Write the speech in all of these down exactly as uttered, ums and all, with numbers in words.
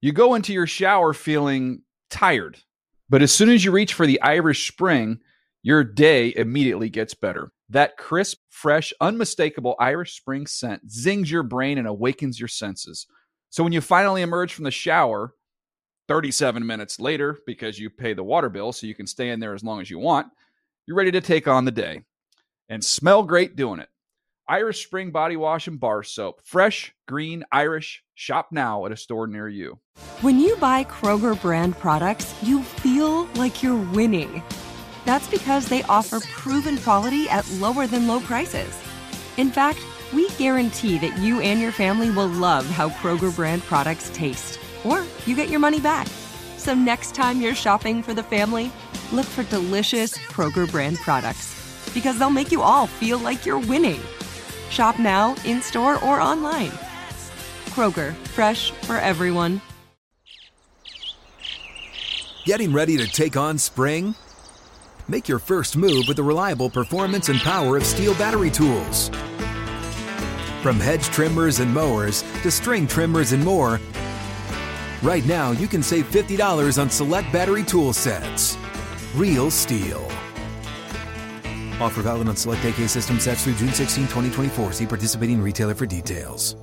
You go into your shower feeling tired, but as soon as you reach for the Irish Spring, your day immediately gets better. That crisp, fresh, unmistakable Irish Spring scent zings your brain and awakens your senses. So when you finally emerge from the shower, thirty-seven minutes later, because you pay the water bill so you can stay in there as long as you want, you're ready to take on the day. And smell great doing it. Irish Spring Body Wash and Bar Soap. Fresh, green, Irish. Shop now at a store near you. When you buy Kroger brand products, you feel like you're winning. That's because they offer proven quality at lower than low prices. In fact, we guarantee that you and your family will love how Kroger brand products taste, or you get your money back. So next time you're shopping for the family, look for delicious Kroger brand products, because they'll make you all feel like you're winning. Shop now, in-store, or online. Kroger, fresh for everyone. Getting ready to take on spring? Make your first move with the reliable performance and power of Steel battery tools. From hedge trimmers and mowers to string trimmers and more, right now you can save fifty dollars on select battery tool sets. Real Steel. Offer valid on select A K system sets through June sixteenth, twenty twenty-four. See participating retailer for details.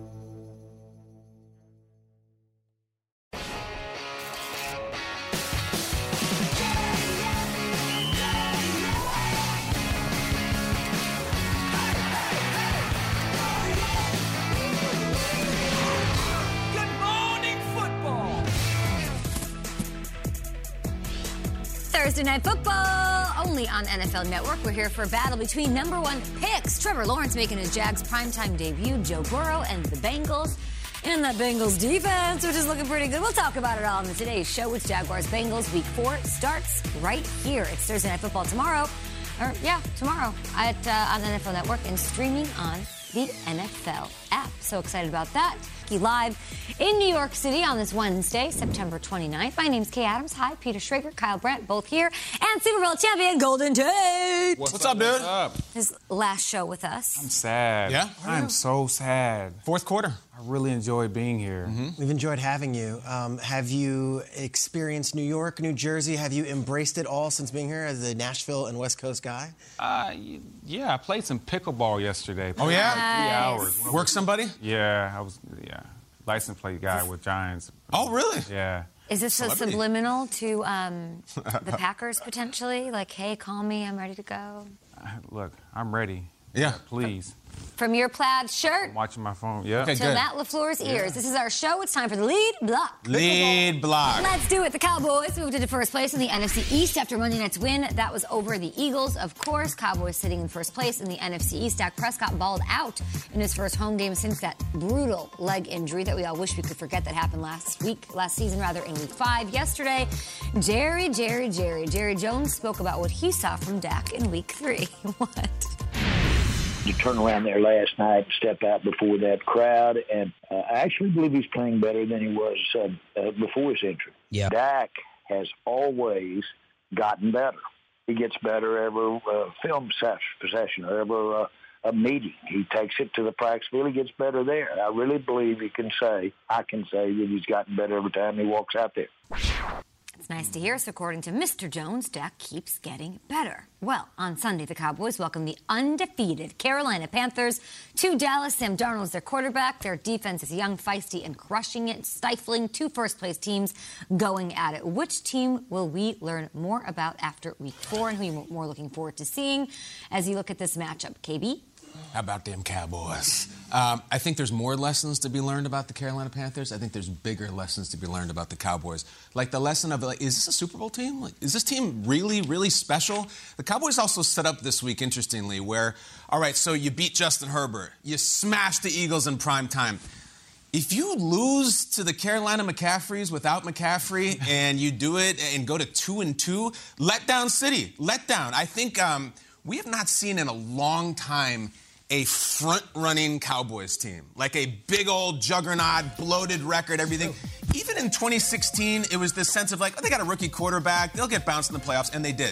Thursday Night Football, only on N F L Network. We're here for a battle between number one picks. Trevor Lawrence making his Jags primetime debut, Joe Burrow and the Bengals. And that Bengals defense, which is looking pretty good. We'll talk about it all on today's show with Jaguars-Bengals. Week four starts right here. It's Thursday Night Football tomorrow. Or, yeah, tomorrow at, uh, on N F L Network and streaming on the N F L app. So excited about that. Live in New York City on this Wednesday, September twenty-ninth. My name's Kay Adams. Hi, Peter Schrager, Kyle Brandt, both here. And Super Bowl champion, Golden Tate. What's, What's up, dude? What's up? His last show with us. I'm sad. Yeah? I'm so sad. Fourth quarter. I really enjoyed being here. Mm-hmm. We've enjoyed having you. Um, have you experienced New York, New Jersey? Have you embraced it all since being here as a Nashville and West Coast guy? Uh, yeah, I played some pickleball yesterday. Oh, yeah? Nice. Three hours. Work somebody? Yeah, I was, yeah. License plate guy with Giants. Oh, really? Yeah. Is this Celebrity. a subliminal to um, the Packers, potentially? Like, hey, call me, I'm ready to go. Look, I'm ready. Yeah. Please. From your plaid shirt I'm watching my phone. Yeah. Okay, to good. Matt LaFleur's ears. This is our show. It's time for the lead block. Lead block. Let's do it. The Cowboys moved into first place in the N F C East after Monday night's win. That was over the Eagles, of course. Cowboys sitting in first place in the N F C East. Dak Prescott balled out in his first home game since that brutal leg injury that we all wish we could forget that happened last week, last season rather, in week five. Yesterday, Jerry, Jerry, Jerry, Jerry Jones spoke about what he saw from Dak in week three. What? To turn around there last night and step out before that crowd. And uh, I actually believe he's playing better than he was uh, uh, before his injury. Yeah. Dak has always gotten better. He gets better every uh, film possession or every uh, a meeting. He takes it to the practice field. He gets better there. I really believe he can say, I can say that he's gotten better every time he walks out there. It's nice to hear. So according to Mister Jones, Dak keeps getting better. Well, on Sunday, the Cowboys welcomed the undefeated Carolina Panthers to Dallas. Sam Darnold's their quarterback. Their defense is young, feisty, and crushing it, stifling two first-place teams going at it. Which team will we learn more about after week four, and who you're more looking forward to seeing as you look at this matchup? K B? How about them Cowboys? Um, I think there's more lessons to be learned about the Carolina Panthers. I think there's bigger lessons to be learned about the Cowboys. Like the lesson of, like, is this a Super Bowl team? Like, is this team really, really special? The Cowboys also set up this week, interestingly, where, all right, so you beat Justin Herbert. You smashed the Eagles in prime time. If you lose to the Carolina McCaffreys without McCaffrey and you do it and go to two and two, letdown city, letdown. I think um, we have not seen in a long time a front-running Cowboys team. Like a big old juggernaut, bloated record, everything. Even in twenty sixteen, it was this sense of like, oh, they got a rookie quarterback. They'll get bounced in the playoffs, and they did.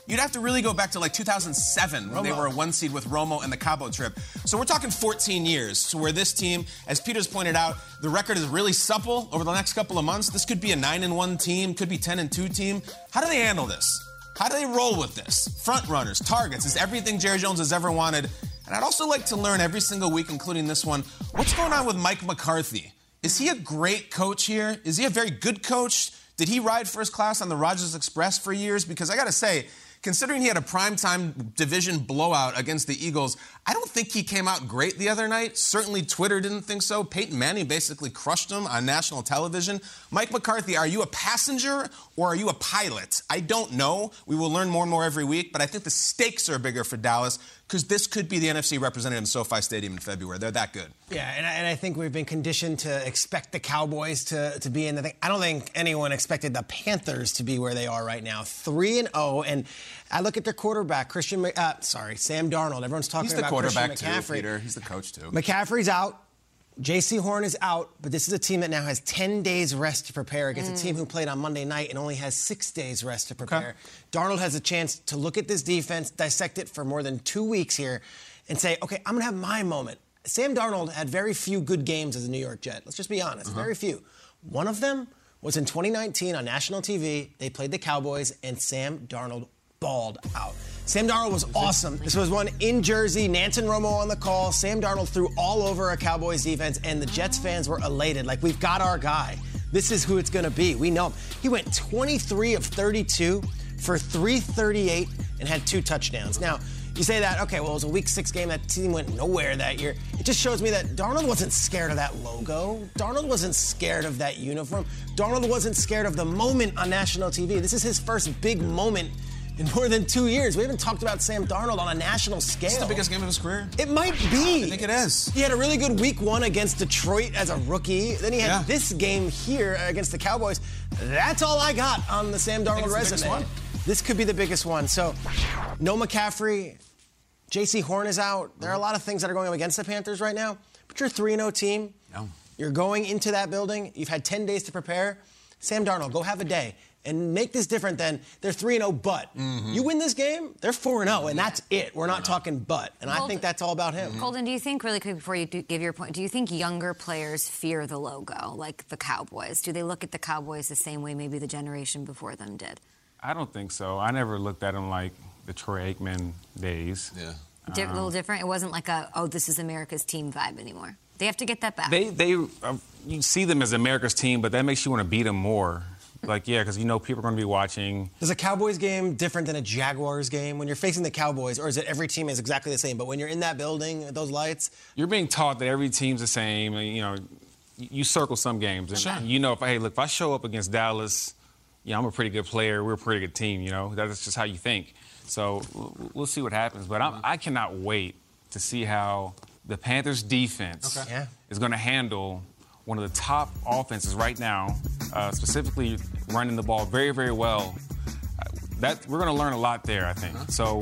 you'd have to really go back to like two thousand seven when Romo. they were a one seed with Romo and the Cabo trip. So we're talking fourteen years. So where this team, as Peter's pointed out, the record is really supple over the next couple of months. This could be a nine and one team, could be ten and two team. How do they handle this? How do they roll with this? Front runners, targets, is everything Jerry Jones has ever wanted. And I'd also like to learn every single week, including this one, what's going on with Mike McCarthy? Is he a great coach here? Is he a very good coach? Did he ride first class on the Rogers Express for years? Because I got to say, considering he had a primetime division blowout against the Eagles, I don't think he came out great the other night. Certainly Twitter didn't think so. Peyton Manning basically crushed him on national television. Mike McCarthy, are you a passenger or are you a pilot? I don't know. We will learn more and more every week, but I think the stakes are bigger for Dallas because this could be the N F C representative in SoFi Stadium in February. They're that good. Yeah, and I, and I think we've been conditioned to expect the Cowboys to, to be in the thing. I don't think anyone expected the Panthers to be where they are right now, three and oh. And I look at their quarterback, Christian, uh, sorry, Sam Darnold. Everyone's talking about Christian McCaffrey. He's the quarterback too, Peter. He's the coach too. McCaffrey's out. J C Horn is out, but this is a team that now has ten days rest to prepare against mm. a team who played on Monday night and only has six days rest to prepare. Okay. Darnold has a chance to look at this defense, dissect it for more than two weeks here, and say, okay, I'm going to have my moment. Sam Darnold had very few good games as a New York Jet. Let's just be honest, uh-huh. very few. One of them was in twenty nineteen on national T V. They played the Cowboys, and Sam Darnold balled out. Sam Darnold was awesome. This was one in Jersey. Nansen Romo on the call. Sam Darnold threw all over a Cowboys defense, and the Jets fans were elated. Like, we've got our guy. This is who it's going to be. We know him. He went twenty-three of thirty-two for three thirty-eight and had two touchdowns. Now, you say that, okay, well, it was a week six game. That team went nowhere that year. It just shows me that Darnold wasn't scared of that logo. Darnold wasn't scared of that uniform. Darnold wasn't scared of the moment on national T V. This is his first big moment in more than two years. We haven't talked about Sam Darnold on a national scale. Is this the biggest game of his career? It might be. I think it is. He had a really good week one against Detroit as a rookie. Then he had yeah. this game here against the Cowboys. That's all I got on the Sam Darnold resume. This could be the biggest one. So, no McCaffrey. J C Horn is out. There are a lot of things that are going up against the Panthers right now. But you're a three and oh team. No. You're going into that building. You've had ten days to prepare. Sam Darnold, go have a day. And make this different than they're three and oh, but. Mm-hmm. You win this game, they're four and oh, and that's it. We're not talking but. And Colton, I think that's all about him. Mm-hmm. Colton, do you think, really quick before you do give your point, do you think younger players fear the logo, like the Cowboys? Do they look at the Cowboys the same way maybe the generation before them did? I don't think so. I never looked at them like the Troy Aikman days. Yeah. Di- a little different? It wasn't like a, oh, this is America's team vibe anymore. They have to get that back. They, they, uh, you see them as America's team, but that makes you want to beat them more. Like, yeah, because you know people are going to be watching. Is a Cowboys game different than a Jaguars game? When you're facing the Cowboys, or is it every team is exactly the same? But when you're in that building, those lights? You're being taught that every team's the same. You know, you circle some games. And sure. you know, if, hey, look, if I show up against Dallas, yeah, I'm a pretty good player. We're a pretty good team, you know. That's just how you think. So we'll see what happens. But I'm, I cannot wait to see how the Panthers' defense okay. yeah. is going to handle one of the top offenses right now, uh, specifically running the ball very, very well. Uh, that we're going to learn a lot there, I think. Uh-huh. So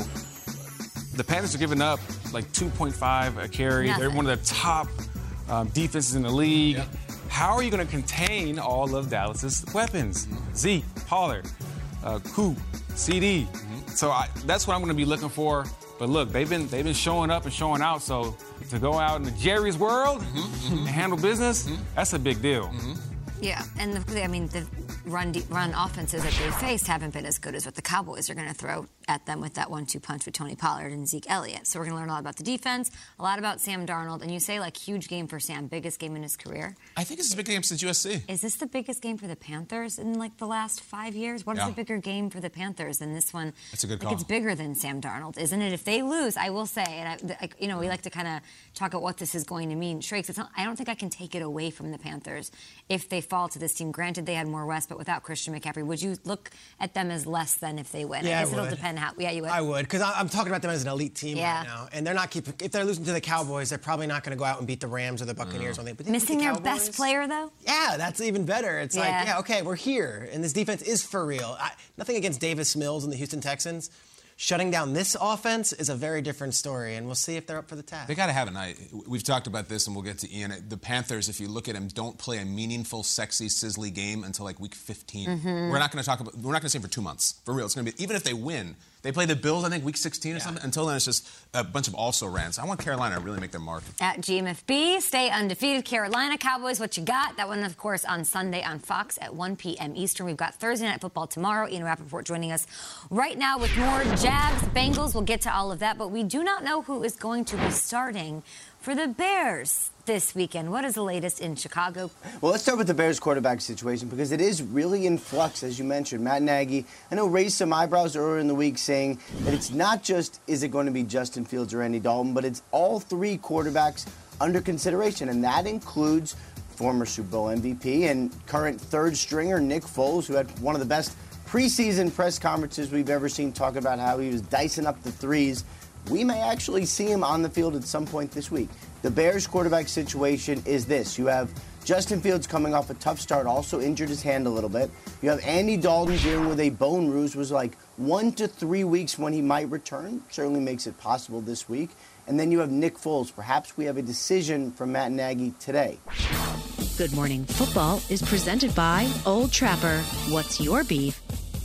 the Panthers are giving up like two point five a carry. Nothing. They're one of the top um, defenses in the league. Yep. How are you going to contain all of Dallas's weapons? Mm-hmm. Zeke, Pollard, uh, Coop, C D. Mm-hmm. So I, that's what I'm going to be looking for. But look, they've been they've been showing up and showing out. So to go out in the Jerry's world mm-hmm, mm-hmm. and handle business, mm-hmm. that's a big deal. Mm-hmm. Yeah, and the, I mean the run de- run offenses that they faced haven't been as good as what the Cowboys are going to throw at them with that one two punch with Tony Pollard and Zeke Elliott. So we're going to learn a lot about the defense, a lot about Sam Darnold, and you say like huge game for Sam, biggest game in his career. I think it's a big game since U S C. Is this the biggest game for the Panthers in like the last five years? What yeah. is a bigger game for the Panthers than this one? That's a good like, call. It's bigger than Sam Darnold, isn't it? If they lose, I will say, and I, you know, we like to kind of talk about what this is going to mean. Shrakes, it's not, I don't think I can take it away from the Panthers if they fall to this team. Granted, they had more rest, but without Christian McCaffrey, would you look at them as less than if they win? Yeah, I guess I it'll would. depend how. Yeah, you would. I would, because I'm talking about them as an elite team yeah. right now, and they're not keeping. If they're losing to the Cowboys, they're probably not going to go out and beat the Rams or the Buccaneers. No. Or but missing the their Cowboys, best player, though. Yeah, that's even better. It's yeah. like, yeah, okay, we're here, and this defense is for real. I, nothing against Davis Mills and the Houston Texans. Shutting down this offense is a very different story, and we'll see if they're up for the task. They got to have a night. We've talked about this, and we'll get to Ian. The Panthers, if you look at them, don't play a meaningful, sexy, sizzly game until like week fifteen. Mm-hmm. We're not going to talk about. We're not going to see them for two months. For real, it's going to be even if they win. They play the Bills, I think, week sixteen or yeah. something. Until then, it's just a bunch of also-rans. I want Carolina to really make their mark. At G M F B, stay undefeated. Carolina Cowboys, what you got? That one, of course, on Sunday on Fox at one p.m. Eastern. We've got Thursday Night Football tomorrow. Ian Rappaport joining us right now with more Jags, Bengals. We'll get to all of that, but we do not know who is going to be starting for the Bears this weekend. What is the latest in Chicago? Well, let's start with the Bears quarterback situation because it is really in flux, as you mentioned. Matt Nagy, I know, raised some eyebrows earlier in the week saying that it's not just is it going to be Justin Fields or Andy Dalton, but it's all three quarterbacks under consideration, and that includes former Super Bowl M V P and current third stringer Nick Foles, who had one of the best preseason press conferences we've ever seen, talking about how he was dicing up the threes. We may actually see him on the field at some point this week. The Bears quarterback situation is this. You have Justin Fields coming off a tough start, also injured his hand a little bit. You have Andy Dalton dealing with a bone bruise, was like one to three weeks when he might return. Certainly makes it possible this week. And then you have Nick Foles. Perhaps we have a decision from Matt Nagy today. Good Morning Football is presented by Old Trapper. What's your beef?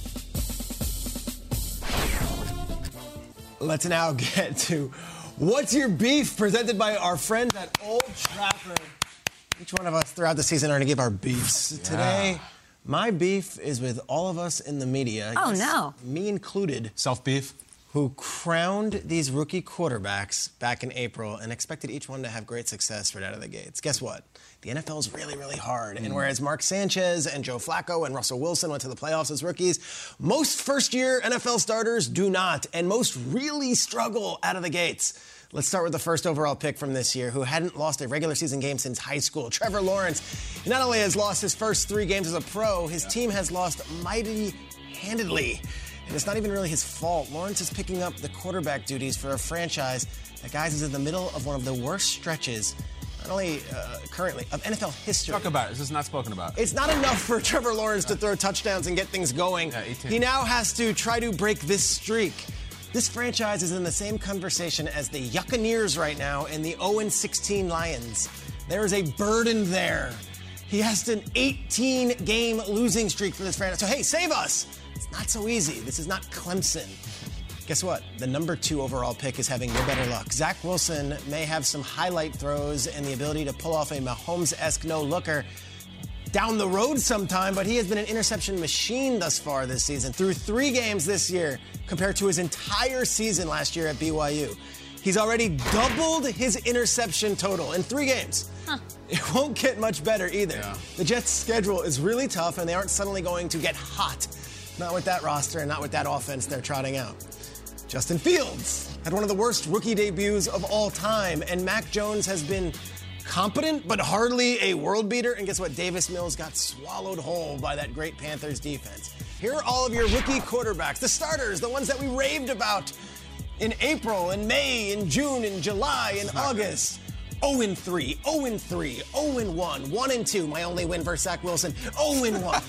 Let's now get to What's Your Beef, presented by our friends at Old Trapper. Each one of us throughout the season are going to give our beefs. Yeah. Today, my beef is with all of us in the media. Oh, yes, no. Me included. Self-beef? Who crowned these rookie quarterbacks back in April and expected each one to have great success right out of the gates. Guess what? The N F L is really, really hard. Mm. And whereas Mark Sanchez and Joe Flacco and Russell Wilson went to the playoffs as rookies, most first-year N F L starters do not, and most really struggle out of the gates. Let's start with the first overall pick from this year, who hadn't lost a regular season game since high school. Trevor Lawrence. He not only has lost his first three games as a pro, his team has lost mighty handedly. And it's not even really his fault. Lawrence is picking up the quarterback duties for a franchise that, guys, is in the middle of one of the worst stretches, not only uh, currently, of N F L history. Talk about it. This is not spoken about. It's not enough for Trevor Lawrence to throw touchdowns and get things going. Yeah, he now has to try to break this streak. This franchise is in the same conversation as the Yuccaneers right now and the oh and sixteen Lions. There is a burden there. He has an eighteen-game losing streak for this franchise. So, hey, save us. It's not so easy. This is not Clemson. Guess what? The number two overall pick is having no better luck. Zach Wilson may have some highlight throws and the ability to pull off a Mahomes-esque no-looker down the road sometime, but he has been an interception machine thus far this season. Through three games this year compared to his entire season last year at B Y U. He's already doubled his interception total in three games. Huh. It won't get much better either. Yeah. The Jets' schedule is really tough, and they aren't suddenly going to get hot. Not with that roster and not with that offense they're trotting out. Justin Fields had one of the worst rookie debuts of all time, and Mac Jones has been competent, but hardly a world beater. And guess what? Davis Mills got swallowed whole by that great Panthers defense. Here are all of your rookie quarterbacks, the starters, the ones that we raved about in April, in May, in June, in July, in August. oh and three, oh and three, oh and one, one and two. My only win versus Zach Wilson, oh and one.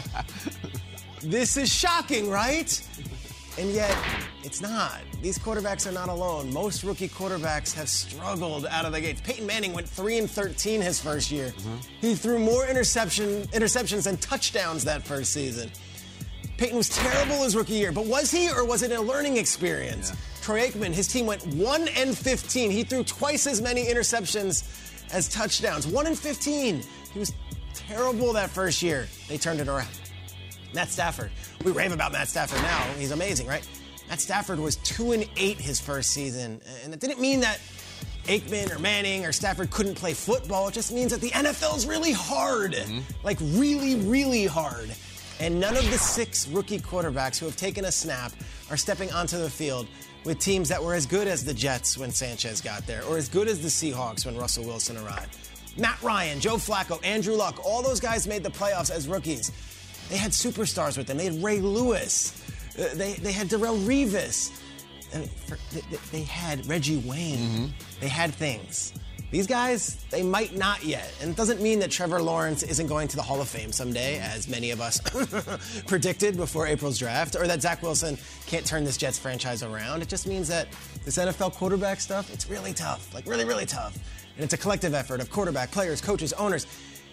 This is shocking, right? And yet, it's not. These quarterbacks are not alone. Most rookie quarterbacks have struggled out of the gates. Peyton Manning went three and thirteen his first year. Mm-hmm. He threw more interception, interceptions than touchdowns that first season. Peyton was terrible his rookie year, but was he, or was it a learning experience? Yeah. Troy Aikman, his team went one and fifteen. He threw twice as many interceptions as touchdowns. one and fifteen. He was terrible that first year. They turned it around. Matt Stafford. We rave about Matt Stafford now. He's amazing, right? Matt Stafford was two and eight his first season. And it didn't mean that Aikman or Manning or Stafford couldn't play football. It just means that the N F L is really hard. Mm-hmm. Like really, really hard. And none of the six rookie quarterbacks who have taken a snap are stepping onto the field with teams that were as good as the Jets when Sanchez got there, or as good as the Seahawks when Russell Wilson arrived. Matt Ryan, Joe Flacco, Andrew Luck, all those guys made the playoffs as rookies. They had superstars with them. They had Ray Lewis. Uh, they, they had Darrelle Revis. I mean, for, they, they had Reggie Wayne. Mm-hmm. They had things. These guys, they might not yet. And it doesn't mean that Trevor Lawrence isn't going to the Hall of Fame someday, as many of us predicted before April's draft, or that Zach Wilson can't turn this Jets franchise around. It just means that this N F L quarterback stuff, it's really tough. Like, really, really tough. And it's a collective effort of quarterback, players, coaches, owners.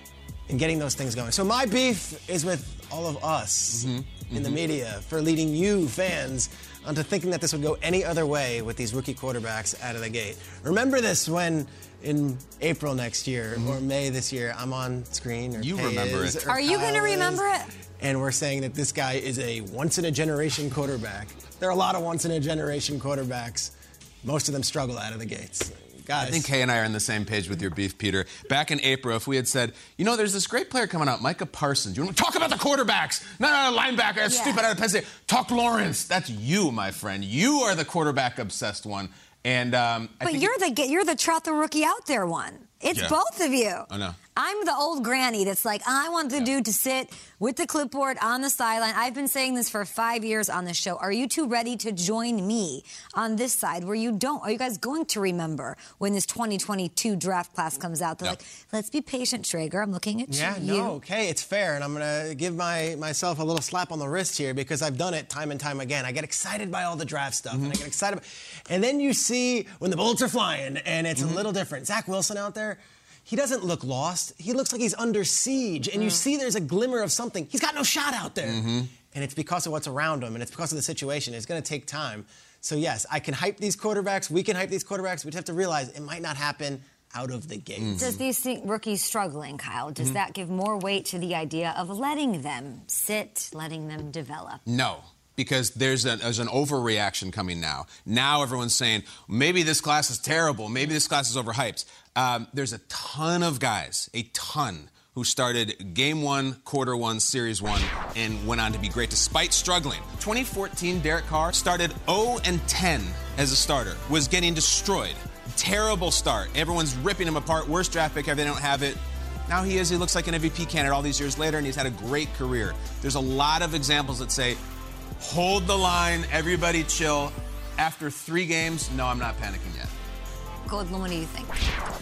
and getting those things going. So my beef is with all of us mm-hmm. in mm-hmm. the media for leading you fans onto thinking that this would go any other way with these rookie quarterbacks out of the gate. Remember this when in April next year mm-hmm. or May this year, I'm on screen. Or you Kay remember is, it. Are you going to remember it? And we're saying that this guy is a once-in-a-generation quarterback. There are a lot of once-in-a-generation quarterbacks. Most of them struggle out of the gates. Guys. I think Kay and I are on the same page with your beef, Peter. Back in April, if we had said, you know, there's this great player coming out, Micah Parsons. You want to talk about the quarterbacks? No, no, no, linebacker. That's yeah. stupid out of Penn State. Talk Lawrence. That's you, my friend. You are the quarterback-obsessed one. And um, I but think you're the you're the trot the rookie out there one. It's yeah. both of you. I know. I'm the old granny that's like, I want the yeah. dude to sit with the clipboard on the sideline. I've been saying this for five years on the show. Are you two ready to join me on this side where you don't? Are you guys going to remember when this twenty twenty-two draft class comes out? They're no. like, let's be patient, Traeger. I'm looking at yeah, you. Yeah, no, okay, it's fair. And I'm going to give my myself a little slap on the wrist here because I've done it time and time again. I get excited by all the draft stuff. Mm-hmm. And I get excited. By, and then you see when the bullets are flying and it's mm-hmm. a little different. Zach Wilson out there. He doesn't look lost. He looks like he's under siege. And mm. you see there's a glimmer of something. He's got no shot out there. Mm-hmm. And it's because of what's around him, and it's because of the situation. It's going to take time. So, yes, I can hype these quarterbacks. We can hype these quarterbacks. We just have to realize it might not happen out of the gate. Mm-hmm. Does these th- rookies struggling, Kyle, does mm-hmm. that give more weight to the idea of letting them sit, letting them develop? No. Because there's, a, there's an overreaction coming now. Now everyone's saying, maybe this class is terrible. Maybe this class is overhyped. Um, there's a ton of guys, a ton, who started game one, quarter one, series one, and went on to be great despite struggling. twenty fourteen, Derek Carr started oh and ten as a starter, was getting destroyed. Terrible start. Everyone's ripping him apart. Worst draft pick ever. They don't have it. Now he is. He looks like an M V P candidate all these years later, and he's had a great career. There's a lot of examples that say, hold the line, everybody chill. After three games, no, I'm not panicking yet. Golden, what do you think?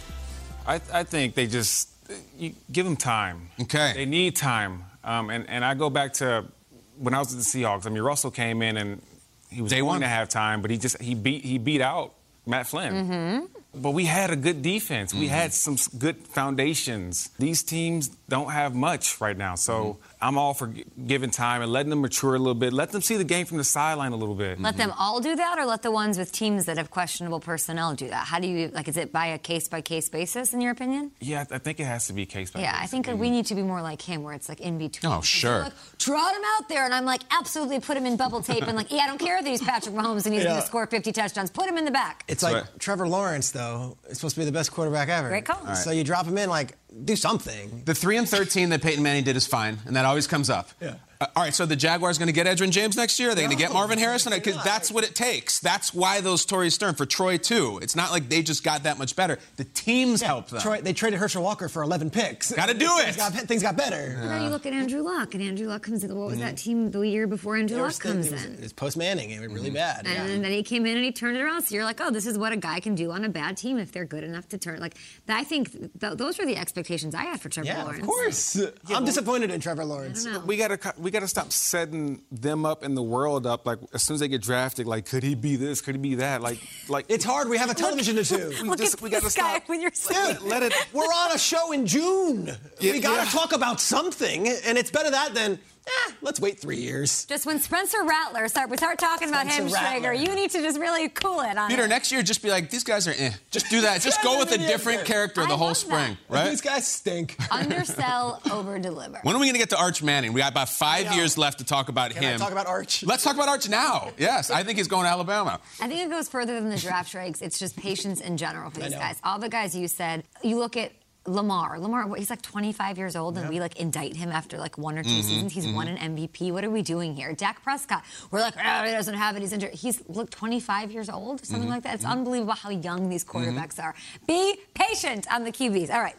I, I think they just you give them time. Okay. They need time. Um, and, and I go back to when I was with the Seahawks. I mean, Russell came in and he was Day going one. to have time, but he just he beat he beat out Matt Flynn. Mm-hmm. But we had a good defense. Mm-hmm. We had some good foundations. These teams don't have much right now. So mm-hmm. I'm all for g- giving time and letting them mature a little bit. Let them see the game from the sideline a little bit. Let mm-hmm. them all do that, or let the ones with teams that have questionable personnel do that? How do you, like, is it by a case-by-case basis, in your opinion? Yeah, I think it has to be case-by-case. Yeah, I think mm-hmm. we need to be more like him, where it's, like, in between. Oh, sure. Like, trot him out there, and I'm like, absolutely put him in bubble tape, and like, yeah, I don't care that he's Patrick Mahomes and he's yeah. going to score fifty touchdowns. Put him in the back. It's like right. Trevor Lawrence, though, is supposed to be the best quarterback ever. Great call. Right. So you drop him in, like, do something. The three and thirteen that Peyton Manning did is fine, and that always comes up. Yeah. Uh, all right, so the Jaguars going to get Edgerrin James next year? Are they no, going to get Marvin Harrison? Because that's what it takes. That's why those stories stir. For Troy, too. It's not like they just got that much better. The teams yeah, help them. Troy, they traded Herschel Walker for eleven picks. Got to do it. Things got, things got better. Yeah. Now you look at Andrew Luck, and Andrew Luck comes in. What was mm-hmm. that team the year before Andrew Luck comes it was, in? It was post-Manning. It was really mm-hmm. bad. And yeah. then he came in and he turned it around. So you're like, oh, this is what a guy can do on a bad team if they're good enough to turn. Like, I think th- those were the expectations I had for Trevor yeah, Lawrence. Of course. Yeah, I'm well, disappointed in Trevor Lawrence. We gotta we gotta stop setting them up in the world up. Like, as soon as they get drafted, like, could he be this? Could he be that? Like, like it's hard. We have a television to do. We, just, we gotta stop. When you're Dude, let it. We're on a show in June. Yeah, we gotta yeah. talk about something, and it's better that than. Eh, let's wait three years. Just when Spencer Rattler start, we start talking Spencer about him, Schrager, you need to just really cool it on Peter, it. next year, just be like, these guys are eh. Just do that. Just go with a different character the whole spring, that. right? These guys stink. Undersell, over-deliver. When are we going to get to Arch Manning? We got about five years left to talk about Can him. I talk about Arch? Let's talk about Arch now. Yes, I think he's going to Alabama. I think it goes further than the draft regs. It's just patience in general for these guys. All the guys you said, you look at Lamar. Lamar, he's like twenty-five years old, and yep. we like indict him after like one or two mm-hmm, seasons. He's mm-hmm. won an M V P. What are we doing here? Dak Prescott, we're like, oh, he doesn't have it. He's injured. He's look twenty-five years old, or something mm-hmm, like that. It's mm-hmm. unbelievable how young these quarterbacks mm-hmm. are. Be patient on the Q Bs. All right.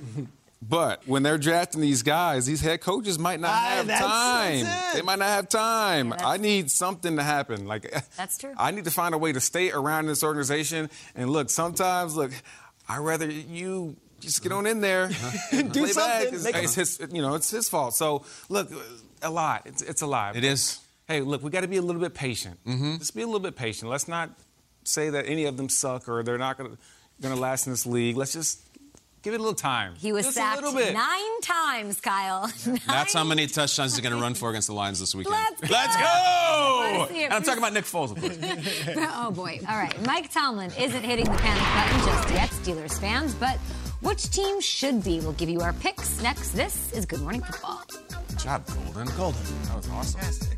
But when they're drafting these guys, these head coaches might not uh, have that's, time. That's they might not have time. Yeah, I need something to happen. Like that's true. I need to find a way to stay around this organization. And look, sometimes, look, I'd rather you just get on in there, do play something. Back. It's, Make it's his, you know, it's his fault. So look, a lot. It's, it's a lot. It is. Hey, look, we got to be a little bit patient. Mm-hmm. Just be a little bit patient. Let's not say that any of them suck or they're not going to going to last in this league. Let's just Give it a little time. He was Just sacked a little bit. nine times, Kyle. Nine. That's how many touchdowns he's going to run for against the Lions this weekend. Let's go! Let's go! And I'm talking about Nick Foles, of course. Oh, boy. All right. Mike Tomlin isn't hitting the panic button just yet, Steelers fans, but which team should be? We'll give you our picks next. This is Good Morning Football. Good job, Golden. Golden. That was awesome.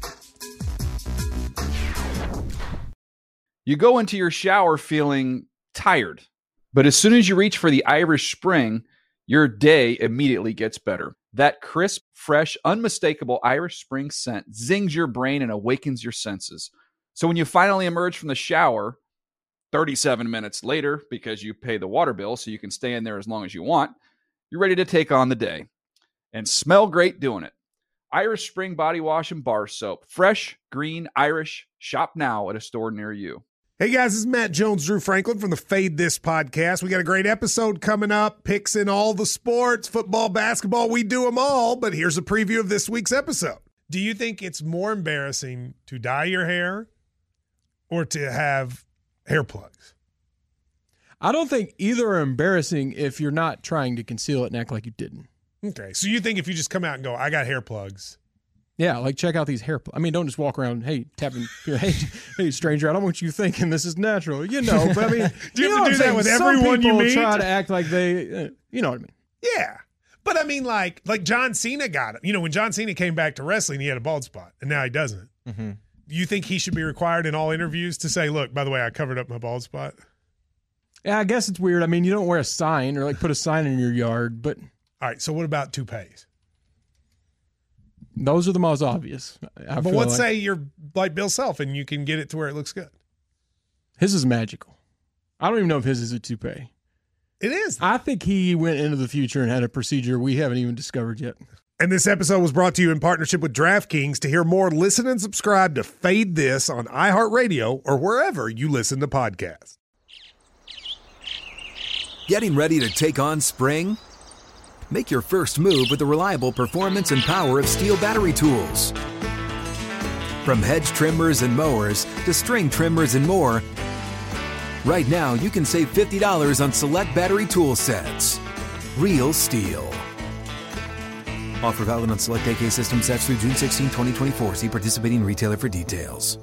You go into your shower feeling tired, but as soon as you reach for the Irish Spring, your day immediately gets better. That crisp, fresh, unmistakable Irish Spring scent zings your brain and awakens your senses. So when you finally emerge from the shower, thirty-seven minutes later, because you pay the water bill so you can stay in there as long as you want, you're ready to take on the day and smell great doing it. Irish Spring Body Wash and Bar Soap. Fresh, green, Irish. Shop now at a store near you. Hey guys, this is Matt Jones, Drew Franklin from the Fade This podcast. We got a great episode coming up, picks in all the sports, football, basketball, we do them all, but here's a preview of this week's episode. Do you think it's more embarrassing to dye your hair or to have hair plugs? I don't think either are embarrassing if you're not trying to conceal it and act like you didn't. Okay, so you think if you just come out and go, I got hair plugs. Yeah, like check out these hair plugs. I mean, don't just walk around, hey, tapping, hey, hey, stranger, I don't want you thinking this is natural. You know, but I mean, do you, you have know to do that with Some everyone you people meet? try to act like they, uh, you know what I mean? Yeah. But I mean, like, like John Cena got it. You know, when John Cena came back to wrestling, he had a bald spot, and now he doesn't. Mm-hmm. Do you think he should be required in all interviews to say, look, by the way, I covered up my bald spot? Yeah, I guess it's weird. I mean, you don't wear a sign or like put a sign in your yard, but. All right, so what about toupees? Those are the most obvious. I but feel let's like. say you're like Bill Self and you can get it to where it looks good. His is magical. I don't even know if his is a toupee. It is. I think he went into the future and had a procedure we haven't even discovered yet. And this episode was brought to you in partnership with DraftKings. To hear more, listen and subscribe to Fade This on iHeartRadio or wherever you listen to podcasts. Getting ready to take on spring? Make your first move with the reliable performance and power of Steel battery tools. From hedge trimmers and mowers to string trimmers and more, right now you can save fifty dollars on select battery tool sets. Real Steel. Offer valid on select A K system sets through June sixteenth, twenty twenty-four. See participating retailer for details.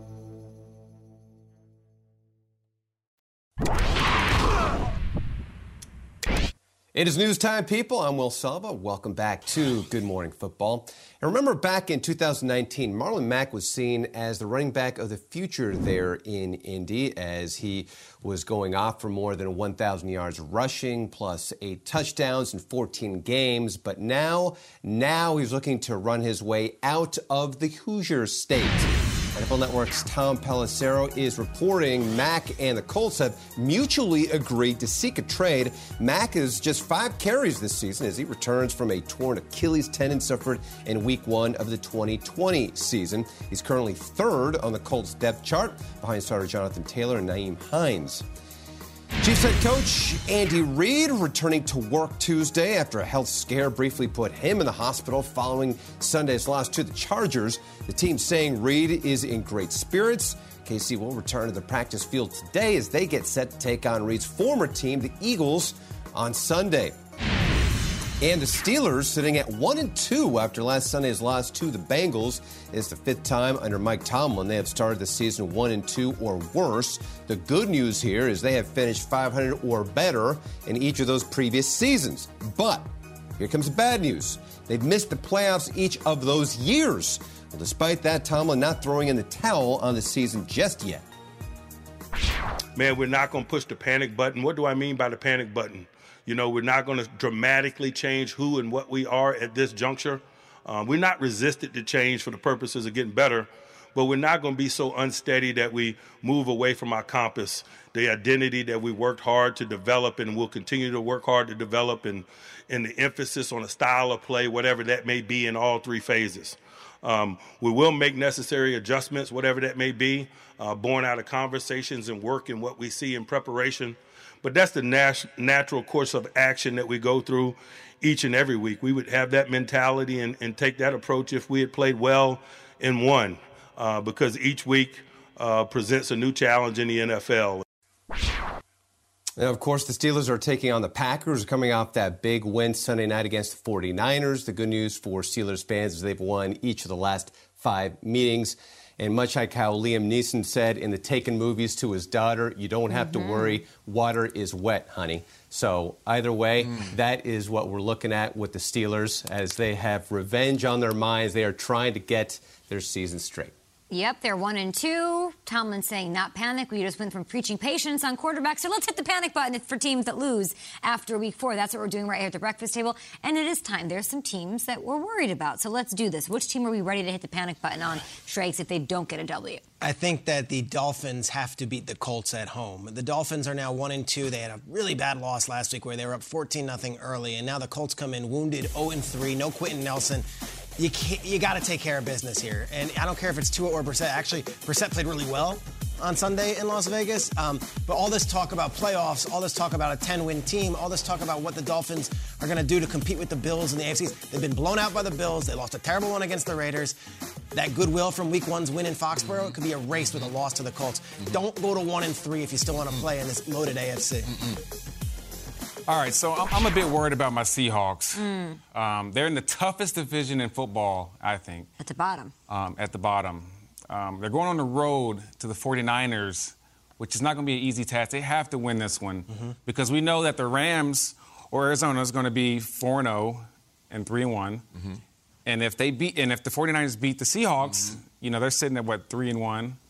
It is news time, people. I'm Will Selva. Welcome back to Good Morning Football. And remember back in two thousand nineteen, Marlon Mack was seen as the running back of the future there in Indy as he was going off for more than one thousand yards rushing plus eight touchdowns in fourteen games. But now, now he's looking to run his way out of the Hoosier state. N F L Network's Tom Pelissero is reporting Mack and the Colts have mutually agreed to seek a trade. Mack has just five carries this season as he returns from a torn Achilles tendon suffered in week one of the twenty twenty season. He's currently third on the Colts depth chart behind starter Jonathan Taylor and Nyheim Hines. Chiefs head coach Andy Reid returning to work Tuesday after a health scare briefly put him in the hospital following Sunday's loss to the Chargers. The team saying Reid is in great spirits. K C will return to the practice field today as they get set to take on Reid's former team, the Eagles, on Sunday. And the Steelers, sitting at one and two after last Sunday's loss to the Bengals, is the fifth time under Mike Tomlin they have started the season one and two or worse. The good news here is they have finished five hundred or better in each of those previous seasons. But here comes the bad news. They've missed the playoffs each of those years. Well, despite that, Tomlin not throwing in the towel on the season just yet. Man, we're not going to push the panic button. What do I mean by the panic button? You know, we're not going to dramatically change who and what we are at this juncture. Um, we're not resistant to change for the purposes of getting better, but we're not going to be so unsteady that we move away from our compass, the identity that we worked hard to develop and will continue to work hard to develop, and, and the emphasis on a style of play, whatever that may be in all three phases. Um, we will make necessary adjustments, whatever that may be, uh, born out of conversations and work and what we see in preparation. But that's the nat- natural course of action that we go through each and every week. We would have that mentality and, and take that approach if we had played well and won, uh, because each week uh, presents a new challenge in the N F L. And of course, the Steelers are taking on the Packers, coming off that big win Sunday night against the forty-niners. The good news for Steelers fans is they've won each of the last five meetings. And much like how Liam Neeson said in the Taken movies to his daughter, you don't have mm-hmm. to worry, water is wet, honey. So either way, mm. that is what we're looking at with the Steelers as they have revenge on their minds. They are trying to get their season straight. Yep, they're one and two. Tomlin saying not panic. We just went from preaching patience on quarterbacks. So let's hit the panic button for teams that lose after week four. That's what we're doing right here at the breakfast table. And it is time. There's some teams that we're worried about. So let's do this. Which team are we ready to hit the panic button on, Shrakes, if they don't get a W? I think that the Dolphins have to beat the Colts at home. The Dolphins are now one and two. They had a really bad loss last week where they were up fourteen nothing early. And now the Colts come in wounded oh and three. No Quentin Nelson. You can't, you got to take care of business here. And I don't care if it's Tua or Brissett. Actually, Brissett played really well on Sunday in Las Vegas. Um, but all this talk about playoffs, all this talk about a ten-win team, all this talk about what the Dolphins are going to do to compete with the Bills in the A F C. They've been blown out by the Bills. They lost a terrible one against the Raiders. That goodwill from week one's win in Foxborough could be erased with a loss to the Colts. Don't go to one and three if you still want to play in this loaded A F C. Mm-mm. All right, so I'm, I'm a bit worried about my Seahawks. Mm. Um, they're in the toughest division in football, I think. At the bottom. Um, at the bottom. Um, they're going on the road to the forty-niners, which is not going to be an easy task. They have to win this one mm-hmm. because we know that the Rams or Arizona is going to be four and oh and three and one. Mm-hmm. And if they beat, and if the forty-niners beat the Seahawks, mm-hmm. you know, they're sitting at, what, three and one.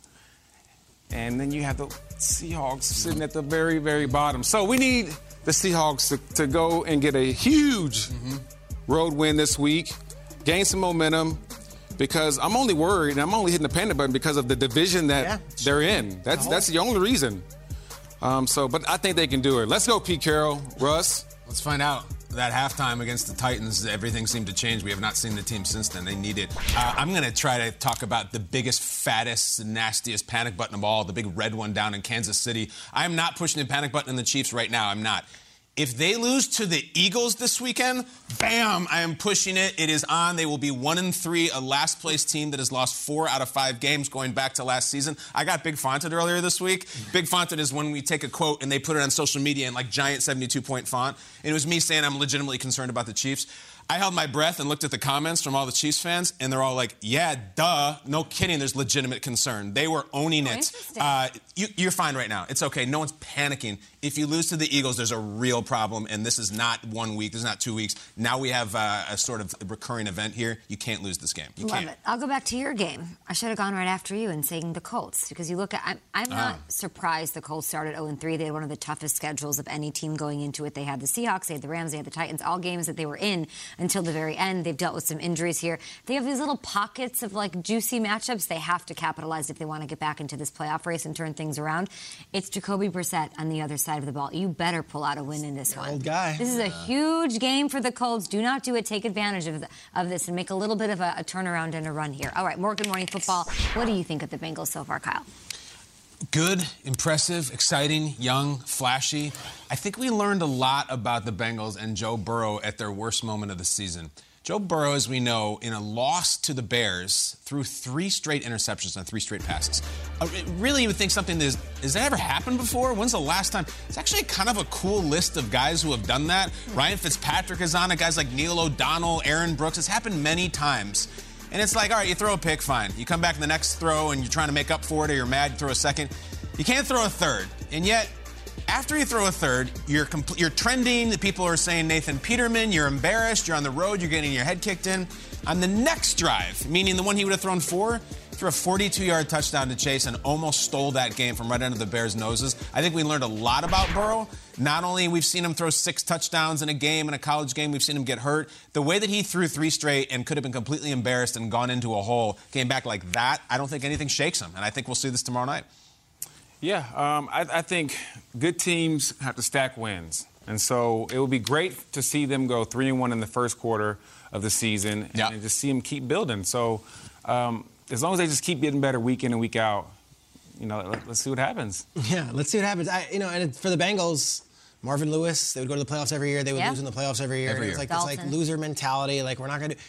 And then you have the Seahawks sitting at the very, very bottom. So we need the Seahawks to, to go and get a huge mm-hmm. road win this week, gain some momentum, because I'm only worried, and I'm only hitting the panic button because of the division that yeah. they're in. That's that's the only reason. Um, so, but I think they can do it. Let's go, Pete Carroll. Russ? Let's find out. That halftime against the Titans, everything seemed to change. We have not seen the team since then. They need it. Uh, I'm going to try to talk about the biggest, fattest, nastiest panic button of all, the big red one down in Kansas City. I'm not pushing the panic button in the Chiefs right now. I'm not. If they lose to the Eagles this weekend, bam, I am pushing it. It is on. They will be one and three, a last-place team that has lost four out of five games going back to last season. I got Big Fonted earlier this week. Big Fonted is when we take a quote and they put it on social media in like giant seventy-two point font. And it was me saying I'm legitimately concerned about the Chiefs. I held my breath and looked at the comments from all the Chiefs fans, and they're all like, yeah, duh. No kidding, there's legitimate concern. They were owning oh, it. Uh, you, you're fine right now. It's okay. No one's panicking. If you lose to the Eagles, there's a real problem, and this is not one week. This is not two weeks. Now we have uh, a sort of recurring event here. You can't lose this game. You Love can't. it. I'll go back to your game. I should have gone right after you and saying the Colts, because you look at, I'm, I'm not Ah. surprised the Colts started oh and three. They had one of the toughest schedules of any team going into it. They had the Seahawks, they had the Rams, they had the Titans, all games that they were in until the very end. They've dealt with some injuries here. They have these little pockets of like juicy matchups. They have to capitalize if they want to get back into this playoff race and turn things around. It's Jacoby Brissett on the other side of the ball. You better pull out a win in this one. Old guy. This is a huge game for the Colts. Do not do it. Take advantage of, the, of this and make a little bit of a, a turnaround and a run here. All right, more Good Morning Football. What do you think of the Bengals so far, Kyle? Good, impressive, exciting, young, flashy. I think we learned a lot about the Bengals and Joe Burrow at their worst moment of the season. Joe Burrow, as we know, in a loss to the Bears, threw three straight interceptions on three straight passes. Uh, really, you would think something that is, has that ever happened before? When's the last time? It's actually kind of a cool list of guys who have done that. Ryan Fitzpatrick is on it, guys like Neil O'Donnell, Aaron Brooks. It's happened many times. And it's like, all right, you throw a pick, fine. You come back in the next throw and you're trying to make up for it, or you're mad, you throw a second. You can't throw a third. And yet, after you throw a third, you're compl- you're trending. The people are saying Nathan Peterman, you're embarrassed, you're on the road, you're getting your head kicked in. On the next drive, meaning the one he would have thrown four, threw a forty-two-yard touchdown to Chase and almost stole that game from right under the Bears' noses. I think we learned a lot about Burrow. Not only we've seen him throw six touchdowns in a game, in a college game, we've seen him get hurt. The way that he threw three straight and could have been completely embarrassed and gone into a hole, came back like that, I don't think anything shakes him. And I think we'll see this tomorrow night. Yeah, um, I, I think good teams have to stack wins. And so it would be great to see them go three and one in the first quarter of the season and, yeah. and just see them keep building. So um, as long as they just keep getting better week in and week out, you know, let, let's see what happens. Yeah, let's see what happens. I, you know, and for the Bengals, Marvin Lewis, they would go to the playoffs every year. They would yeah. lose in the playoffs every year. Every It's year. like this like loser mentality. Like we're not going to.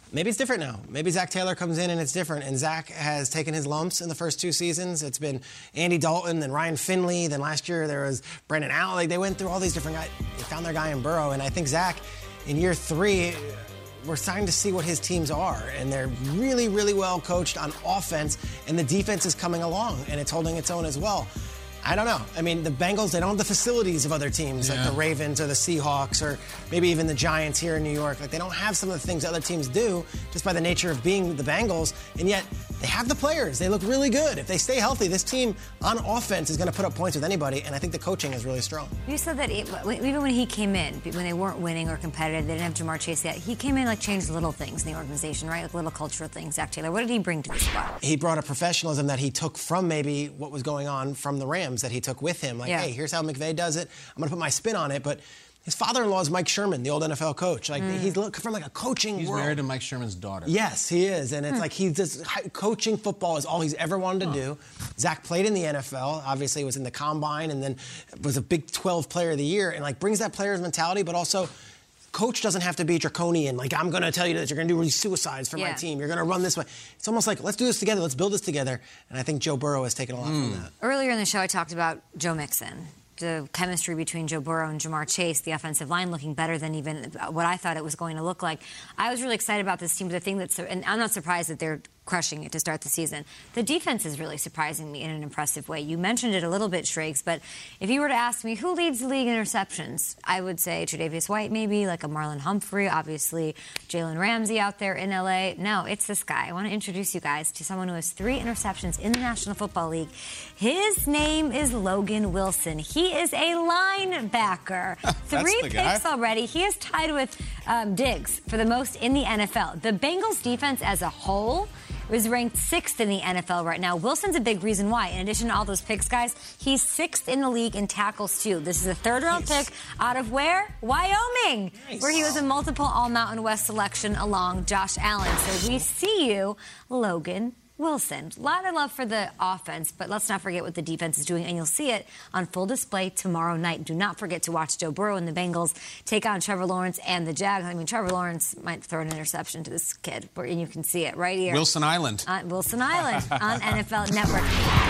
Maybe it's different now. Maybe Zach Taylor comes in and it's different. And Zach has taken his lumps in the first two seasons. It's been Andy Dalton, then Ryan Finley. Then last year there was Brandon Allen. Like, they went through all these different guys. They found their guy in Burrow. And I think Zach, in year three, we're starting to see what his teams are. And they're really, really well coached on offense. And the defense is coming along. And it's holding its own as well. I don't know. I mean, the Bengals, they don't have the facilities of other teams, yeah. like the Ravens or the Seahawks or maybe even the Giants here in New York. Like, they don't have some of the things other teams do just by the nature of being the Bengals, and yet they have the players. They look really good. If they stay healthy, this team on offense is going to put up points with anybody, and I think the coaching is really strong. You said that it, even when he came in, when they weren't winning or competitive, they didn't have Jamar Chase yet, he came in, like, changed little things in the organization, right? Like little cultural things. Zach Taylor, what did he bring to the squad? He brought a professionalism that he took from maybe what was going on from the Rams that he took with him. Like, yeah. hey, here's how McVay does it. I'm going to put my spin on it. But his father-in-law is Mike Sherman, the old N F L coach. Like, mm. he's from like a coaching He's world. married to Mike Sherman's daughter. Yes, he is. And it's Hmm. like he's just coaching football is all he's ever wanted to Huh. do. Zach played in the N F L. Obviously, was in the Combine and then was a Big twelve Player of the Year. And, like, brings that player's mentality, but also coach doesn't have to be draconian. Like, I'm going to tell you that you're going to do these suicides for Yeah. my team. You're going to run this way. It's almost like, let's do this together. Let's build this together. And I think Joe Burrow has taken a lot Mm. from that. Earlier in the show, I talked about Joe Mixon. The chemistry between Joe Burrow and Jamar Chase, the offensive line looking better than even what I thought it was going to look like. I was really excited about this team. The thing that's, and I'm not surprised that they're crushing it to start the season. The defense is really surprising me in an impressive way. You mentioned it a little bit, Shrakes, but if you were to ask me who leads the league in interceptions, I would say Tre'Davious White maybe, like a Marlon Humphrey, obviously Jalen Ramsey out there in L A. No, it's this guy. I want to introduce you guys to someone who has three interceptions in the National Football League. His name is Logan Wilson. He is a linebacker. Three the guy. picks already. He is tied with um, Diggs for the most in the N F L. The Bengals defense as a whole was ranked sixth in the N F L right now. Wilson's a big reason why. In addition to all those picks, guys, he's sixth in the league in tackles, too. This is a third-round Nice. pick out of where? Wyoming, Nice. where he was a multiple All-Mountain West selection along Josh Allen. So we see you, Logan Wilson. A lot of love for the offense, but let's not forget what the defense is doing, and you'll see it on full display tomorrow night. Do not forget to watch Joe Burrow and the Bengals take on Trevor Lawrence and the Jags. I mean, Trevor Lawrence might throw an interception to this kid, and you can see it right here. Wilson Island. On Wilson Island on N F L Network.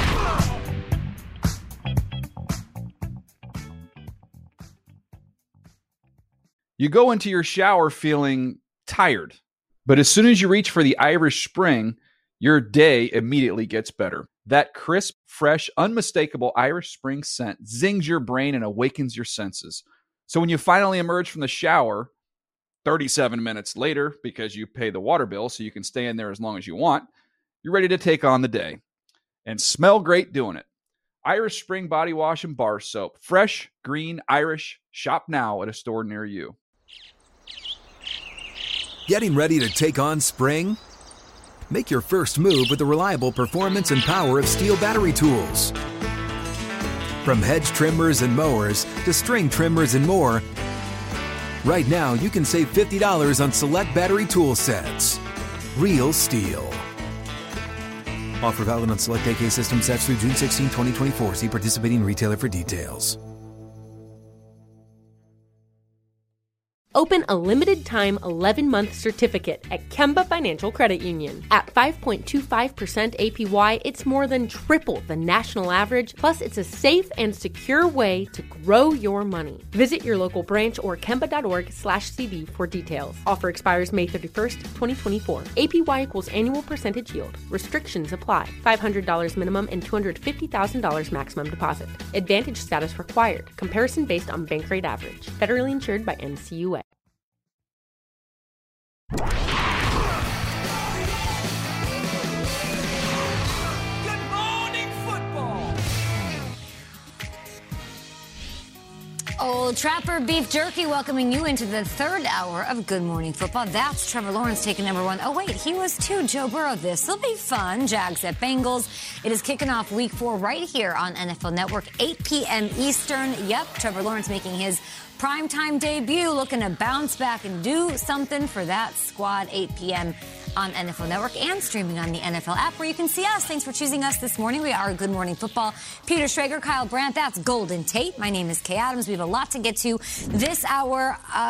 You go into your shower feeling tired, but as soon as you reach for the Irish Spring, your day immediately gets better. That crisp, fresh, unmistakable Irish Spring scent zings your brain and awakens your senses. So when you finally emerge from the shower, thirty-seven minutes later, because you pay the water bill so you can stay in there as long as you want, you're ready to take on the day and smell great doing it. Irish Spring Body Wash and Bar Soap. Fresh, green, Irish. Shop now at a store near you. Getting ready to take on spring? Make your first move with the reliable performance and power of Steel battery tools. From hedge trimmers and mowers to string trimmers and more, right now you can save fifty dollars on select battery tool sets. Real Steel. Offer valid on select A K system sets through June sixteenth, twenty twenty-four. See participating retailer for details. Open a limited-time eleven-month certificate at Kemba Financial Credit Union. At five point two five percent A P Y, it's more than triple the national average, plus it's a safe and secure way to grow your money. Visit your local branch or kemba.org slash CD for details. Offer expires May thirty-first, twenty twenty-four. A P Y equals annual percentage yield. Restrictions apply. five hundred dollars minimum and two hundred fifty thousand dollars maximum deposit. Advantage status required. Comparison based on bank rate average. Federally insured by N C U A. Old Trapper Beef Jerky welcoming you into the third hour of Good Morning Football. That's Trevor Lawrence taking number one. Oh, wait, he was too. Joe Burrow. This will be fun. Jags at Bengals. It is kicking off week four right here on N F L Network, eight p.m. Eastern. Yep, Trevor Lawrence making his primetime debut, looking to bounce back and do something for that squad, eight p.m. on N F L Network and streaming on the N F L app where you can see us. Thanks for choosing us this morning. We are Good Morning Football. Peter Schrager, Kyle Brandt, that's Golden Tate. My name is Kay Adams. We have a lot to get to this hour. Uh,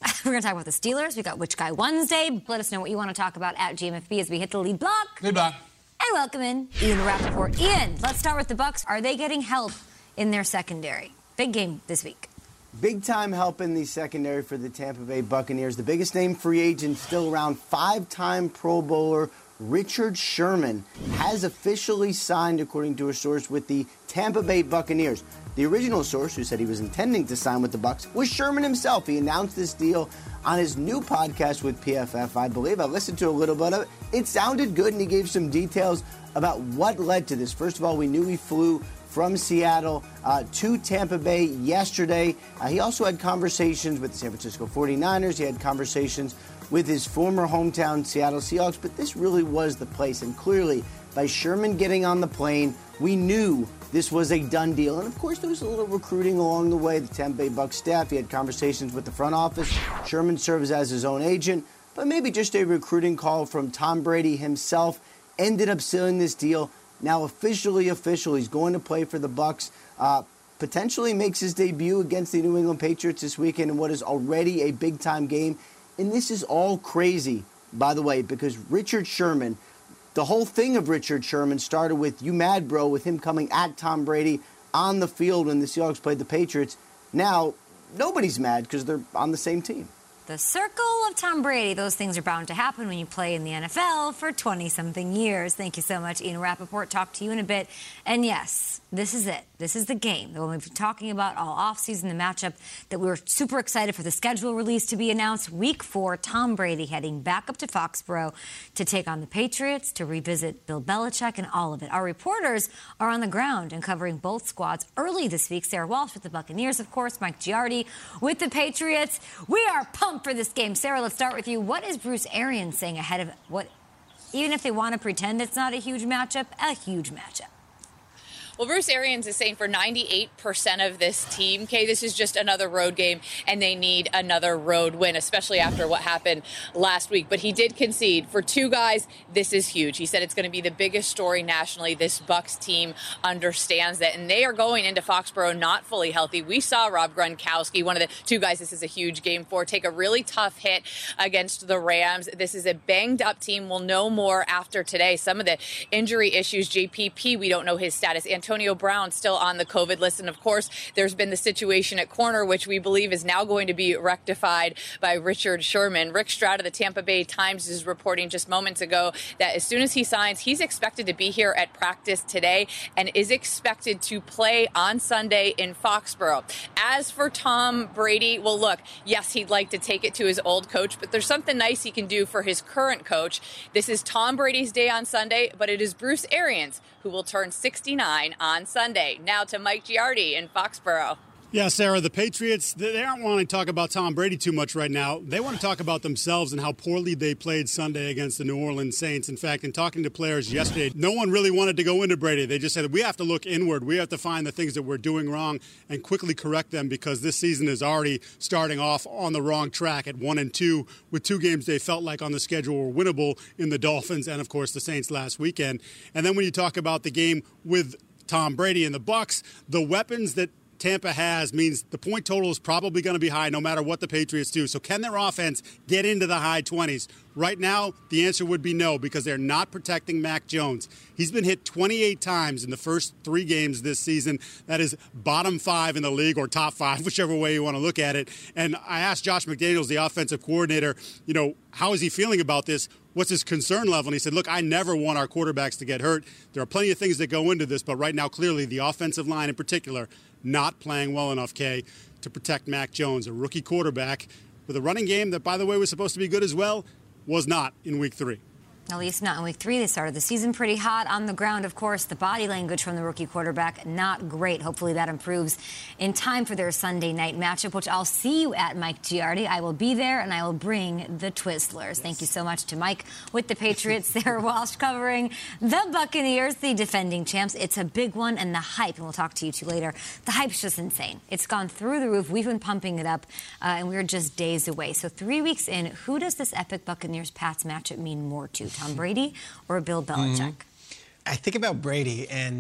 We're going to talk about the Steelers. We got Which Guy Wednesday. Let us know what you want to talk about at G M F B as we hit the lead block. Lead block. And welcome in Ian Rappaport. Ian, let's start with the Bucs. Are they getting help in their secondary? Big game this week. Big time help in the secondary for the Tampa Bay Buccaneers. The biggest name free agent still around, five-time Pro Bowler Richard Sherman has officially signed, according to a source, with the Tampa Bay Buccaneers. The original source, who said he was intending to sign with the Bucs, was Sherman himself. He announced this deal on his new podcast with P F F, I believe. I listened to a little bit of it. It sounded good, and he gave some details about what led to this. First of all, we knew he flew from Seattle uh, to Tampa Bay yesterday. Uh, he also had conversations with the San Francisco forty-niners. He had conversations with his former hometown Seattle Seahawks, but this really was the place. And clearly, by Sherman getting on the plane, we knew this was a done deal. And of course, there was a little recruiting along the way. The Tampa Bay Bucs staff, he had conversations with the front office. Sherman serves as his own agent, but maybe just a recruiting call from Tom Brady himself ended up sealing this deal. Now officially official, he's going to play for the Bucs. Uh, potentially makes his debut against the New England Patriots this weekend in what is already a big-time game. And this is all crazy, by the way, because Richard Sherman, the whole thing of Richard Sherman started with You Mad Bro, with him coming at Tom Brady on the field when the Seahawks played the Patriots. Now, nobody's mad because they're on the same team. The circle of Tom Brady. Those things are bound to happen when you play in the N F L for twenty-something years. Thank you so much, Ian Rappaport. Talk to you in a bit. And yes, this is it. This is the game. The one we've been talking about all offseason, the matchup that we were super excited for the schedule release to be announced. Week four, Tom Brady heading back up to Foxborough to take on the Patriots, to revisit Bill Belichick and all of it. Our reporters are on the ground and covering both squads early this week. Sarah Walsh with the Buccaneers, of course. Mike Giardi with the Patriots. We are pumped for this game. Sarah, let's start with you. What is Bruce Arians saying ahead of what, even if they want to pretend it's not a huge matchup, a huge matchup? Well, Bruce Arians is saying for ninety-eight percent of this team, Kay, this is just another road game, and they need another road win, especially after what happened last week. But he did concede. For two guys, this is huge. He said it's going to be the biggest story nationally. This Bucs team understands that, and they are going into Foxborough not fully healthy. We saw Rob Gronkowski, one of the two guys this is a huge game for, take a really tough hit against the Rams. This is a banged-up team. We'll know more after today. Some of the injury issues, J P P, we don't know his status. Antonio Brown still on the COVID list. And, of course, there's been the situation at corner, which we believe is now going to be rectified by Richard Sherman. Rick Stroud of the Tampa Bay Times is reporting just moments ago that as soon as he signs, he's expected to be here at practice today and is expected to play on Sunday in Foxborough. As for Tom Brady, well, look, yes, he'd like to take it to his old coach, but there's something nice he can do for his current coach. This is Tom Brady's day on Sunday, but it is Bruce Arians who will turn sixty-nine on Sunday. Now to Mike Giardi in Foxborough. Yeah, Sarah, the Patriots, they aren't wanting to talk about Tom Brady too much right now. They want to talk about themselves and how poorly they played Sunday against the New Orleans Saints. In fact, in talking to players yesterday, no one really wanted to go into Brady. They just said, we have to look inward. We have to find the things that we're doing wrong and quickly correct them, because this season is already starting off on the wrong track at one and two, with two games they felt like on the schedule were winnable in the Dolphins and, of course, the Saints last weekend. And then when you talk about the game with Tom Brady and the Bucs, the weapons that Tampa has means the point total is probably going to be high no matter what the Patriots do. So can their offense get into the high twenties? Right now, the answer would be no, because they're not protecting Mac Jones. He's been hit twenty-eight times in the first three games this season. That is bottom five in the league, or top five, whichever way you want to look at it. And I asked Josh McDaniels, the offensive coordinator, you know, how is he feeling about this? What's his concern level? And he said, look, I never want our quarterbacks to get hurt. There are plenty of things that go into this, but right now, clearly, the offensive line in particular, not playing well enough, Kay, to protect Mac Jones, a rookie quarterback with a running game that, by the way, was supposed to be good as well, was not in week three. At least not in week three. They started the season pretty hot on the ground. Of course, the body language from the rookie quarterback, not great. Hopefully that improves in time for their Sunday night matchup, which I'll see you at, Mike Giardi. I will be there, and I will bring the Twizzlers. Yes. Thank you so much to Mike with the Patriots. Sarah Walsh covering the Buccaneers, the defending champs. It's a big one, and the hype, and we'll talk to you two later, the hype's just insane. It's gone through the roof. We've been pumping it up, uh, and we're just days away. So three weeks in, who does this epic Buccaneers-Pats matchup mean more to? Tom Brady or Bill Belichick? Mm-hmm. I think about Brady, and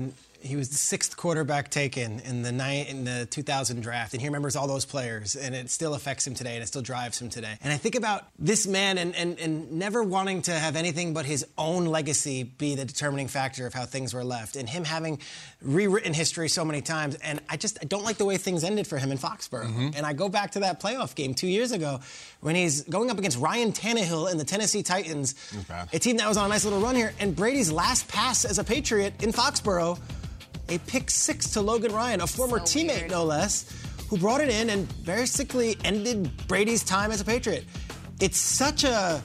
He was the sixth quarterback taken in the ni- in the two thousand draft, and he remembers all those players, and it still affects him today, and it still drives him today. And I think about this man and, and, and never wanting to have anything but his own legacy be the determining factor of how things were left, and him having rewritten history so many times. And I just I don't like the way things ended for him in Foxborough. Mm-hmm. And I go back to that playoff game two years ago when he's going up against Ryan Tannehill and the Tennessee Titans, okay. a team that was on a nice little run here, and Brady's last pass as a Patriot in Foxborough, a pick six to Logan Ryan, a former so teammate, weird. no less, who brought it in and basically ended Brady's time as a Patriot. It's such a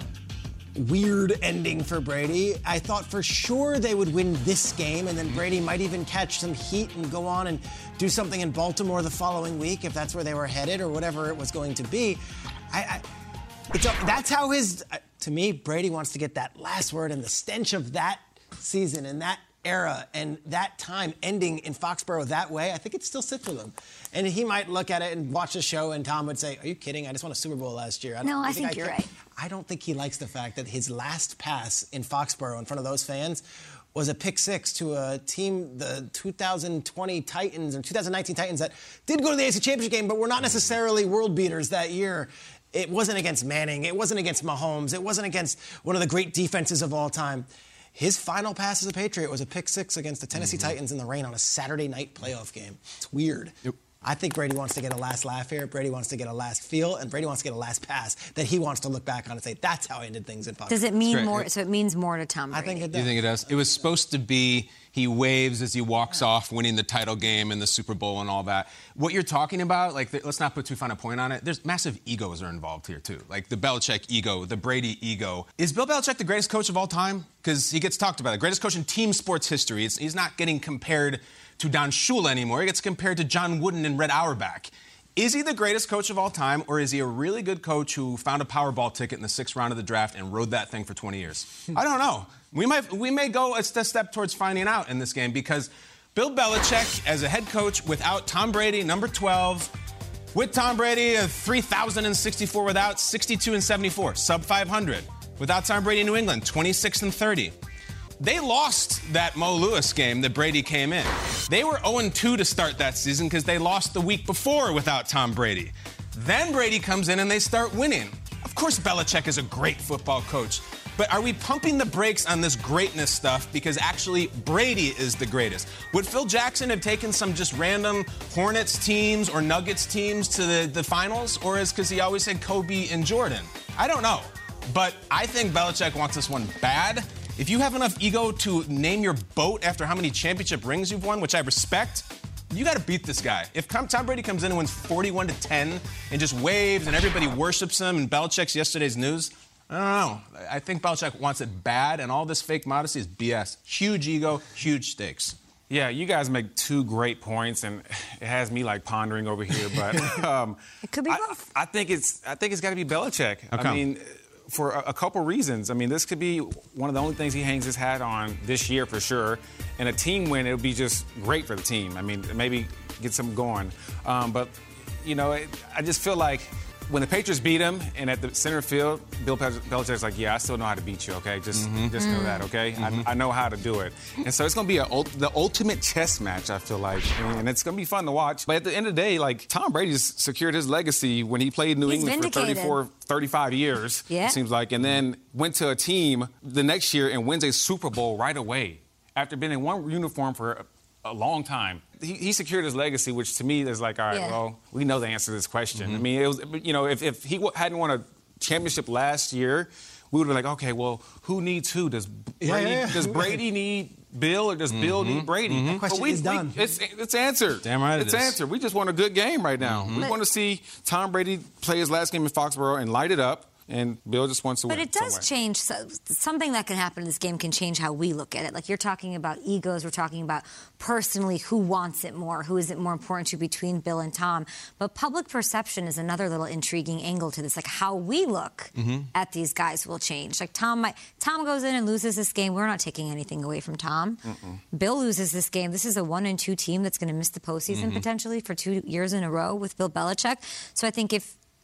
weird ending for Brady. I thought for sure they would win this game, and then Brady might even catch some heat and go on and do something in Baltimore the following week if that's where they were headed or whatever it was going to be. I, I it's a, that's how his, to me, Brady wants to get that last word, and the stench of that season and that era and that time ending in Foxborough that way, I think it still sits with him. And he might look at it and watch the show, and Tom would say, are you kidding? I just won a Super Bowl last year. I no, I think, think I you're can. right. I don't think he likes the fact that his last pass in Foxborough in front of those fans was a pick six to a team, the two thousand twenty Titans or two thousand nineteen Titans, that did go to the A F C Championship game, but were not necessarily world beaters that year. It wasn't against Manning. It wasn't against Mahomes. It wasn't against one of the great defenses of all time. His final pass as a Patriot was a pick six against the Tennessee mm-hmm. Titans in the rain on a Saturday night playoff game. It's weird. Yep. I think Brady wants to get a last laugh here. Brady wants to get a last feel, and Brady wants to get a last pass that he wants to look back on and say, that's how I ended things in Foxborough. Does it mean more? So it means more to Tom Brady. I think it does. You think it does? It was supposed to be he waves as he walks off, winning the title game and the Super Bowl and all that. What you're talking about, like, let's not put too fine a point on it. There's massive egos are involved here, too. Like the Belichick ego, the Brady ego. Is Bill Belichick the greatest coach of all time? Because he gets talked about. The greatest coach in team sports history. It's, he's not getting compared to Don Shula anymore. He gets compared to John Wooden and Red Auerbach. Is he the greatest coach of all time, or is he a really good coach who found a Powerball ticket in the sixth round of the draft and rode that thing for twenty years? I don't know. We might we may go a step towards finding out in this game, because Bill Belichick, as a head coach without Tom Brady, number twelve, with Tom Brady, a three thousand sixty-four without, sixty-two and seventy-four, sub five hundred. Without Tom Brady in New England, twenty-six and thirty. They lost that Mo Lewis game that Brady came in. They were oh and two to start that season because they lost the week before without Tom Brady. Then Brady comes in and they start winning. Of course, Belichick is a great football coach, but are we pumping the brakes on this greatness stuff because actually Brady is the greatest? Would Phil Jackson have taken some just random Hornets teams or Nuggets teams to the, the finals, or is because he always had Kobe and Jordan? I don't know, but I think Belichick wants this one bad. If you have enough ego to name your boat after how many championship rings you've won, which I respect, you got to beat this guy. If Tom Brady comes in and wins forty-one to ten and just waves and everybody worships him and Belichick's yesterday's news, I don't know. I think Belichick wants it bad, and all this fake modesty is B S. Huge ego, huge stakes. Yeah, you guys make two great points, and it has me like pondering over here. But um, it could be both. I, I think it's I think it's got to be Belichick. Okay. I mean, for a, a couple reasons. I mean, this could be one of the only things he hangs his hat on this year for sure. And a team win, it would be just great for the team. I mean, maybe get some going. Um, but, you know, it, I just feel like when the Patriots beat him and at the center field, Bill Belichick's like, yeah, I still know how to beat you, okay? Just Mm-hmm. just know that, okay? Mm-hmm. I, I know how to do it. And so it's going to be a, the ultimate chess match, I feel like. And it's going to be fun to watch. But at the end of the day, like, Tom Brady's secured his legacy when he played New He's England vindicated. for thirty-four, thirty-five years, yeah. it seems like, and then went to a team the next year and wins a Super Bowl right away after being in one uniform for a, a long time. He, he secured his legacy, which to me is like, all right, Yeah. well, we know the answer to this question. Mm-hmm. I mean, it was, you know, if, if he w- hadn't won a championship last year, we would have been like, okay, well, who needs who? Does Brady, Yeah, yeah, yeah. does Brady need Bill, or does Mm-hmm. Bill need Brady? Mm-hmm. That question But we, is done. We, it's, it's answered. Damn right it It's is. answered. We just want a good game right now. Mm-hmm. We But- want to see Tom Brady play his last game in Foxborough and light it up. And Bill just wants to But win. it does somewhere. change. So, something that can happen in this game can change how we look at it. Like, you're talking about egos. We're talking about personally who wants it more, who is it more important to between Bill and Tom. But public perception is another little intriguing angle to this. Like, how we look Mm-hmm. at these guys will change. Like, Tom might, Tom goes in and loses this game. We're not taking anything away from Tom. Mm-mm. Bill loses this game. This is a one and two team that's going to miss the postseason Mm-hmm. potentially for two years in a row with Bill Belichick. So I think if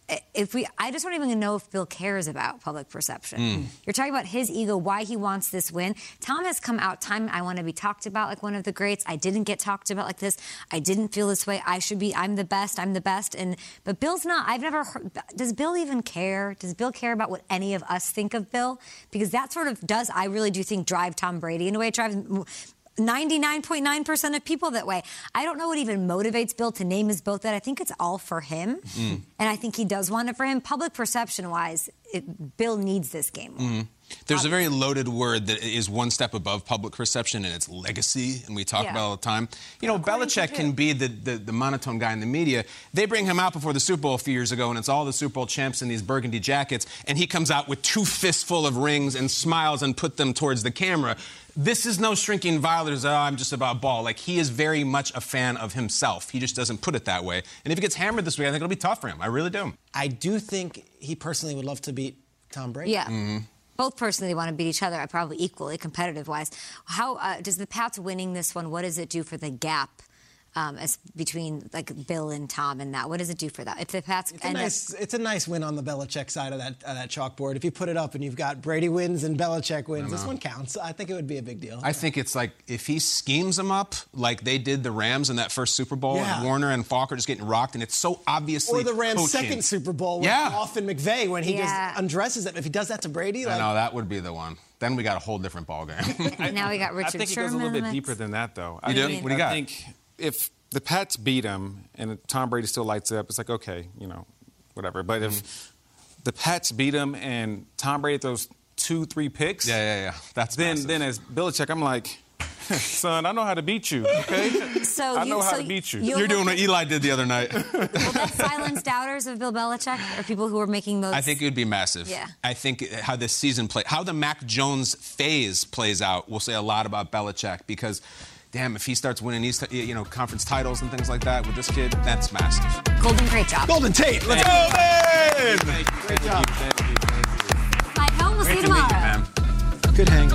if we, I just don't even know if Bill cares about public perception. Mm. You're talking about his ego, why he wants this win. Tom has come out, time I want to be talked about like one of the greats. I didn't get talked about like this. I didn't feel this way. I should be, I'm the best, I'm the best. And But Bill's not. I've never heard, does Bill even care? Does Bill care about what any of us think of Bill? Because that sort of does, I really do think, drive Tom Brady in a way it drives ninety-nine point nine percent of people that way. I don't know what even motivates Bill to name his boat that. I think it's all for him. Mm. And I think he does want it for him. Public perception-wise, it, Bill needs this game more. Mm. There's a very loaded word that is one step above public perception, and it's legacy, and we talk Yeah. about it all the time. You know, Belichick can be the, the, the monotone guy in the media. They bring him out before the Super Bowl a few years ago, and it's all the Super Bowl champs in these burgundy jackets, and he comes out with two fistful of rings and smiles and put them towards the camera. This is no shrinking violet as, oh, I'm just about ball. Like, he is very much a fan of himself. He just doesn't put it that way. And if he gets hammered this week, I think it'll be tough for him. I really do. I do think he personally would love to beat Tom Brady. Yeah. Mm-hmm. Both personally want to beat each other, probably equally competitive-wise. How uh, does the Pats winning this one, what does it do for the gap um, as between like Bill and Tom and that? What does it do for that? If the Pats It's a, end nice, up... it's a nice win on the Belichick side of that uh, that chalkboard. If you put it up and you've got Brady wins and Belichick wins, this one counts. I think it would be a big deal. I think it's like if he schemes them up like they did the Rams in that first Super Bowl, Yeah. and Warner and Falk are just getting rocked, and it's so obviously Or the Rams' coaching. second Super Bowl with Yeah. Goff and McVay when he Yeah. just undresses them. If he does that to Brady, I like, know, that would be the one. Then we got a whole different ballgame. now we got Richard I think it Sherman goes a little in the bit mix. deeper than that, though. You I do? think, What do you got? I think if the Pats beat him and Tom Brady still lights up, it's like, okay, you know, whatever. But Mm-hmm. if the Pats beat him and Tom Brady throws two, three picks, yeah, yeah, yeah. That's then massive. then as Belichick, I'm like, son, I know how to beat you, okay? So I you- know how so to beat you. you'll You're doing look what Eli did the other night. Will that silence doubters of Bill Belichick or people who are making those? I think it would be massive. Yeah. I think how this season play, how the Mac Jones phase plays out will say a lot about Belichick because, damn, if he starts winning these, you know, conference titles and things like that with this kid, that's massive. Golden, great job. Golden Tate, let's go, man! Thank you, Great job. Thank you, thank you. Mike Helm, we'll see you Great to meet tomorrow. you, man. good hang.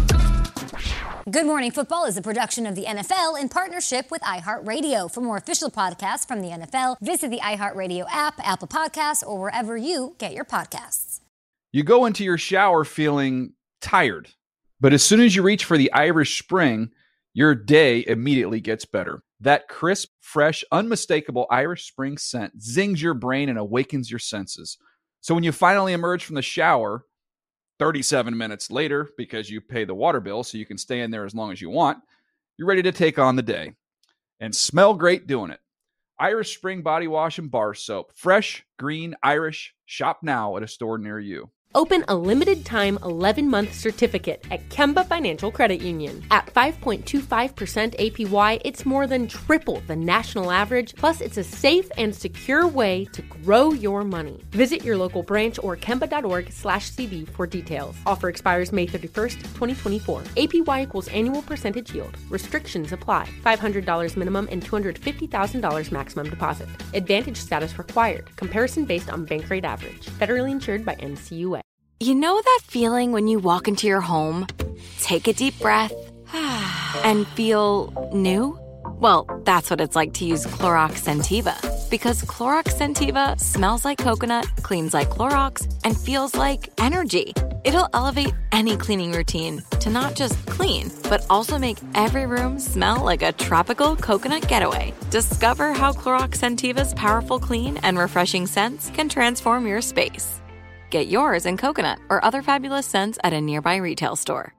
Good Morning Football is a production of the N F L in partnership with iHeartRadio. For more official podcasts from the N F L, visit the iHeartRadio app, Apple Podcasts, or wherever you get your podcasts. You go into your shower feeling tired, but as soon as you reach for the Irish Spring, your day immediately gets better. That crisp, fresh, unmistakable Irish Spring scent zings your brain and awakens your senses. So when you finally emerge from the shower, thirty-seven minutes later, because you pay the water bill so you can stay in there as long as you want, you're ready to take on the day. And smell great doing it. Irish Spring Body Wash and Bar Soap. Fresh, green, Irish. Shop now at a store near you. Open a limited-time eleven-month certificate at Kemba Financial Credit Union. At five point two five percent A P Y, it's more than triple the national average, plus it's a safe and secure way to grow your money. Visit your local branch or kemba.org slash CD for details. Offer expires May thirty-first, twenty twenty-four. A P Y equals annual percentage yield. Restrictions apply. five hundred dollars minimum and two hundred fifty thousand dollars maximum deposit. Advantage status required. Comparison based on bank rate average. Federally insured by N C U A. You know that feeling when you walk into your home, take a deep breath, and feel new? Well, that's what it's like to use Clorox Scentiva. Because Clorox Scentiva smells like coconut, cleans like Clorox, and feels like energy. It'll elevate any cleaning routine to not just clean, but also make every room smell like a tropical coconut getaway. Discover how Clorox Scentiva's powerful clean and refreshing scents can transform your space. Get yours in coconut or other fabulous scents at a nearby retail store.